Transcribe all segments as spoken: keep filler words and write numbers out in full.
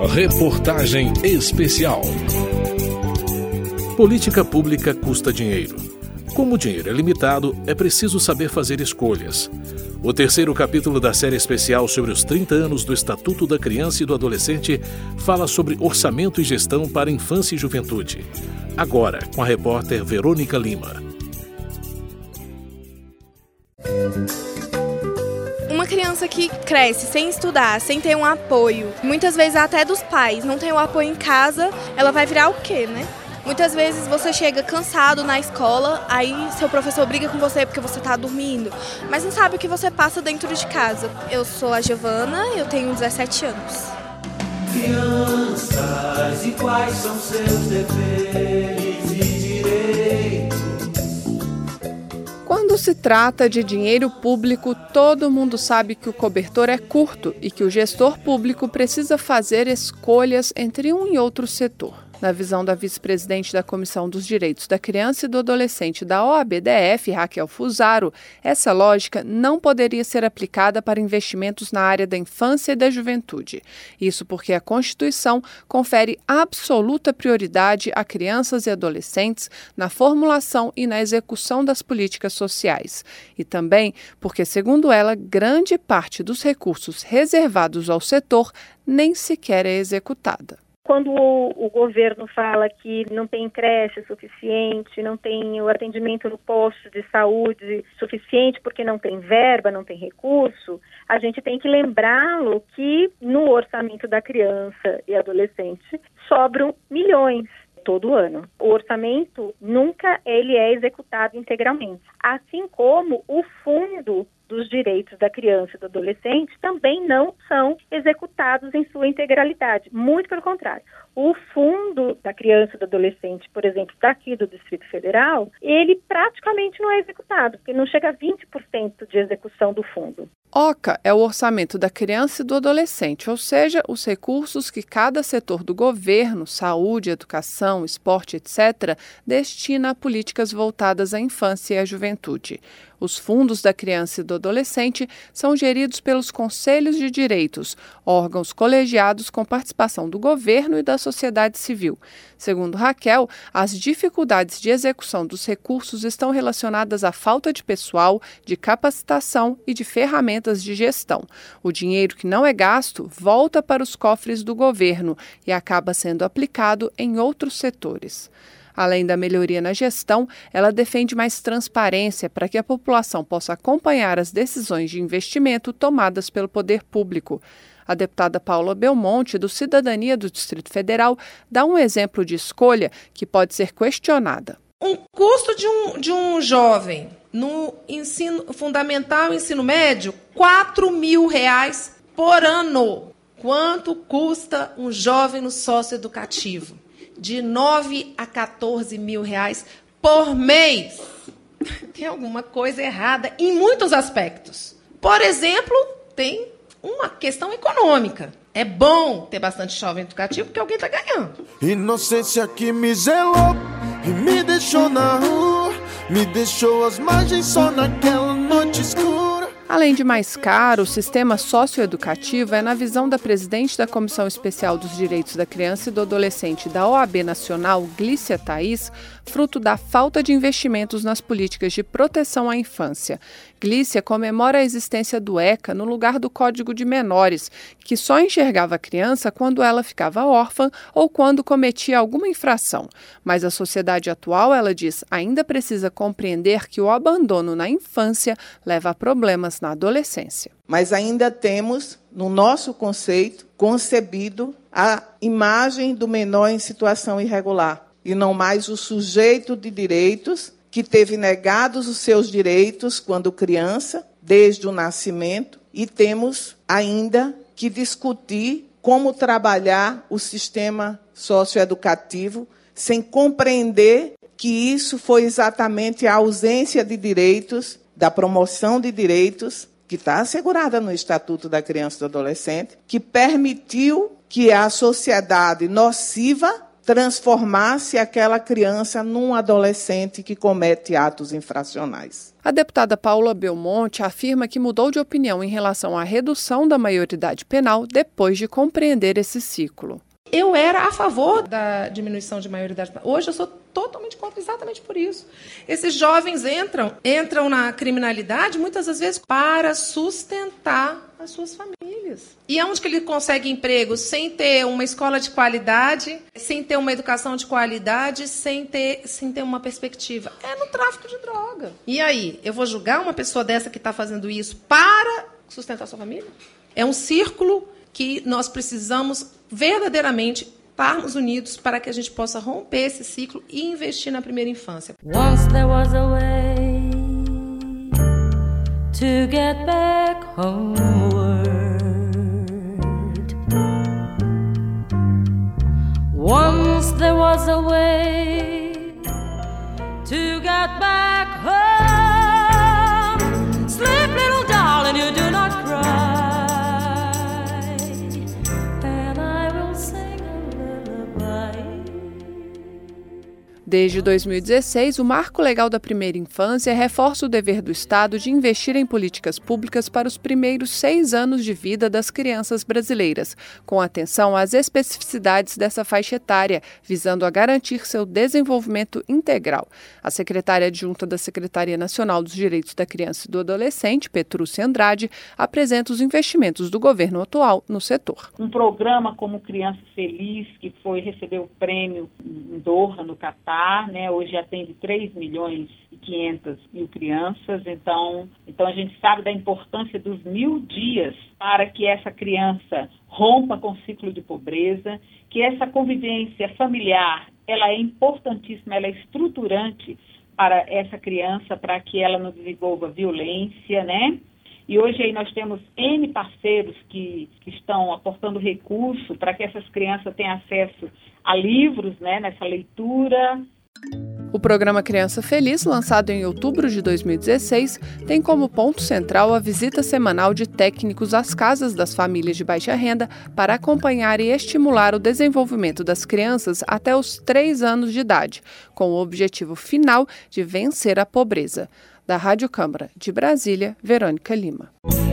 Reportagem especial. Política pública custa dinheiro. Como o dinheiro é limitado, é preciso saber fazer escolhas. O terceiro capítulo da série especial sobre os trinta anos do Estatuto da Criança e do Adolescente fala sobre orçamento e gestão para infância e juventude. Agora, com a repórter Verônica Lima. Uma criança que cresce sem estudar, sem ter um apoio, muitas vezes até dos pais, não tem o apoio em casa, ela vai virar o quê, né? Muitas vezes você chega cansado na escola, aí seu professor briga com você porque você está dormindo, mas não sabe o que você passa dentro de casa. Eu sou a Giovana, eu tenho dezessete anos. Crianças, e quais são seus deveres e direitos? Quando se trata de dinheiro público, todo mundo sabe que o cobertor é curto e que o gestor público precisa fazer escolhas entre um e outro setor. Na visão da vice-presidente da Comissão dos Direitos da Criança e do Adolescente da O A B D F, Raquel Fusaro, essa lógica não poderia ser aplicada para investimentos na área da infância e da juventude. Isso porque a Constituição confere absoluta prioridade a crianças e adolescentes na formulação e na execução das políticas sociais. E também porque, segundo ela, grande parte dos recursos reservados ao setor nem sequer é executada. Quando o, o governo fala que não tem creche suficiente, não tem o atendimento no posto de saúde suficiente porque não tem verba, não tem recurso, a gente tem que lembrá-lo que no orçamento da criança e adolescente sobram milhões todo ano. O orçamento nunca ele é executado integralmente, assim como o fundo dos direitos da criança e do adolescente também não são executados em sua integralidade. Muito pelo contrário. O fundo da criança e do adolescente, por exemplo, daqui do Distrito Federal, ele praticamente não é executado, porque não chega a vinte por cento de execução do fundo. OCA é o orçamento da criança e do adolescente, ou seja, os recursos que cada setor do governo, saúde, educação, esporte, etcétera, destina a políticas voltadas à infância e à juventude. Os fundos da criança e do adolescente são geridos pelos conselhos de direitos, órgãos colegiados com participação do governo e da sociedade civil. Segundo Raquel, as dificuldades de execução dos recursos estão relacionadas à falta de pessoal, de capacitação e de ferramentas de gestão. O dinheiro que não é gasto volta para os cofres do governo e acaba sendo aplicado em outros setores. Além da melhoria na gestão, ela defende mais transparência para que a população possa acompanhar as decisões de investimento tomadas pelo poder público. A deputada Paula Belmonte, do Cidadania do Distrito Federal, dá um exemplo de escolha que pode ser questionada. Um custo de um, de um jovem no ensino fundamental e ensino médio, quatro mil reais por ano. Quanto custa um jovem no socioeducativo? De nove a quatorze mil reais por mês. Tem alguma coisa errada em muitos aspectos. Por exemplo, tem uma questão econômica. É bom ter bastante jovem educativo porque alguém está ganhando. Inocência que me zelou e me deixou na rua, me deixou às margens só naquela noite escura. Além de mais caro, o sistema socioeducativo é, na visão da presidente da Comissão Especial dos Direitos da Criança e do Adolescente da O A B Nacional, Glícia Thaís, fruto da falta de investimentos nas políticas de proteção à infância. Glícia comemora a existência do ECA no lugar do Código de Menores, que só enxergava a criança quando ela ficava órfã ou quando cometia alguma infração. Mas a sociedade atual, ela diz, ainda precisa compreender que o abandono na infância leva a problemas na adolescência. Mas ainda temos, no nosso conceito, concebido a imagem do menor em situação irregular, e não mais o sujeito de direitos que teve negados os seus direitos quando criança, desde o nascimento, e temos ainda que discutir como trabalhar o sistema socioeducativo sem compreender que isso foi exatamente a ausência de direitos, da promoção de direitos, que está assegurada no Estatuto da Criança e do Adolescente, que permitiu que a sociedade nociva transformasse aquela criança num adolescente que comete atos infracionais. A deputada Paula Belmonte afirma que mudou de opinião em relação à redução da maioridade penal depois de compreender esse ciclo. Eu era a favor da diminuição de maioridade penal. Hoje eu sou totalmente contra, exatamente por isso. Esses jovens entram, entram na criminalidade muitas das vezes para sustentar as suas famílias. E aonde que ele consegue emprego sem ter uma escola de qualidade, sem ter uma educação de qualidade, sem ter, sem ter uma perspectiva? É no tráfico de droga. E aí, eu vou julgar uma pessoa dessa que está fazendo isso para sustentar sua família? É um círculo que nós precisamos verdadeiramente estarmos unidos para que a gente possa romper esse ciclo e investir na primeira infância. Once there was a way to get back homeward. Once there was a way to get back home. Sleep, little darling, you do not cry. Desde dois mil e dezesseis, o Marco Legal da Primeira Infância reforça o dever do Estado de investir em políticas públicas para os primeiros seis anos de vida das crianças brasileiras, com atenção às especificidades dessa faixa etária, visando a garantir seu desenvolvimento integral. A secretária adjunta da Secretaria Nacional dos Direitos da Criança e do Adolescente, Petrúcia Andrade, apresenta os investimentos do governo atual no setor. Um programa como Criança Feliz, que foi receber o prêmio em Doha, no Catar, né, hoje atende três milhões e quinhentas mil crianças, então, então a gente sabe da importância dos mil dias para que essa criança rompa com o ciclo de pobreza, que essa convivência familiar, ela é importantíssima, ela é estruturante para essa criança, para que ela não desenvolva violência, né? E hoje aí nós temos N parceiros que, que estão aportando recurso para que essas crianças tenham acesso a livros, né, nessa leitura. O programa Criança Feliz, lançado em outubro de dois mil e dezesseis, tem como ponto central a visita semanal de técnicos às casas das famílias de baixa renda para acompanhar e estimular o desenvolvimento das crianças até os três anos de idade, com o objetivo final de vencer a pobreza. Da Rádio Câmara de Brasília, Verônica Lima.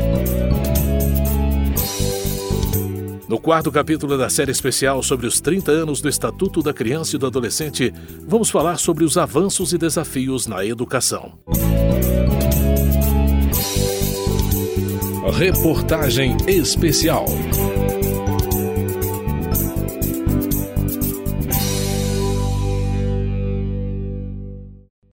No quarto capítulo da série especial sobre os trinta anos do Estatuto da Criança e do Adolescente, vamos falar sobre os avanços e desafios na educação. Reportagem especial.